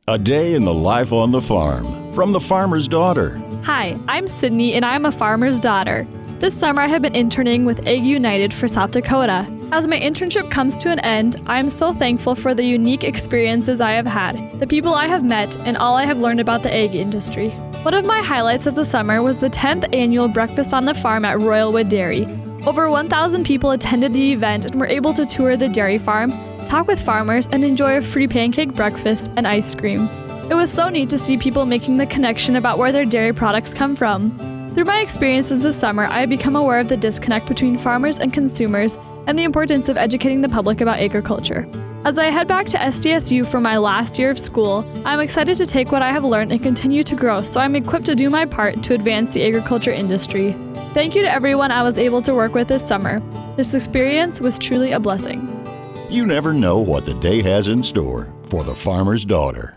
A day in the life on the farm from the farmer's daughter. Hi, I'm Sydney and I'm a farmer's daughter. This summer I have been interning with Ag United for South Dakota. As my internship comes to an end, I am so thankful for the unique experiences I have had, the people I have met, and all I have learned about the ag industry. One of my highlights of the summer was the 10th annual Breakfast on the Farm at Royalwood Dairy. Over 1,000 people attended the event and were able to tour the dairy farm, talk with farmers, and enjoy a free pancake breakfast and ice cream. It was so neat to see people making the connection about where their dairy products come from. Through my experiences this summer, I have become aware of the disconnect between farmers and consumers and the importance of educating the public about agriculture. As I head back to SDSU for my last year of school, I'm excited to take what I have learned and continue to grow so I'm equipped to do my part to advance the agriculture industry. Thank you to everyone I was able to work with this summer. This experience was truly a blessing. You never know what the day has in store for the farmer's daughter.